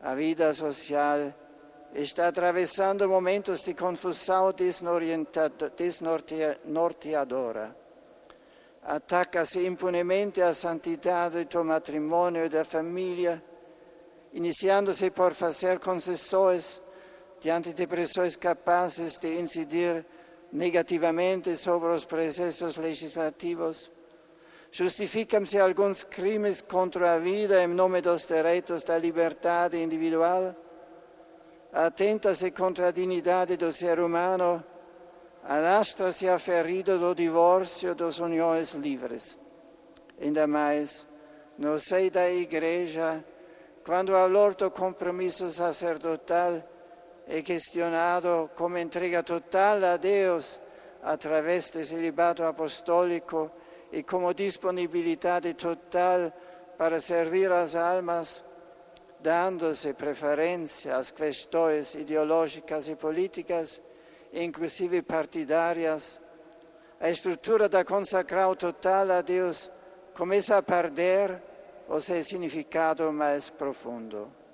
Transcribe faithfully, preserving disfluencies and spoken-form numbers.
A vida social está atravessando momentos de confusão desnorteadora. Ataca-se impunemente à santidade do matrimônio e da família, iniciando-se por fazer concessões diante de pressões capazes de incidir negativamente sobre os processos legislativos. Justificam-se alguns crimes contra a vida em nome dos direitos da liberdade individual. Atenta-se contra a dignidade do ser humano. Alastra-se a ferida do divórcio das uniões livres. Ainda mais, no seio da Igreja, quando o valor do compromisso sacerdotal é questionado como entrega total a Deus através do celibato apostólico e como disponibilidade total para servir as almas, dando-se preferência às questões ideológicas e políticas, inclusive partidárias, a estrutura da consagração total a Deus começa a perder o seu significado mais profundo.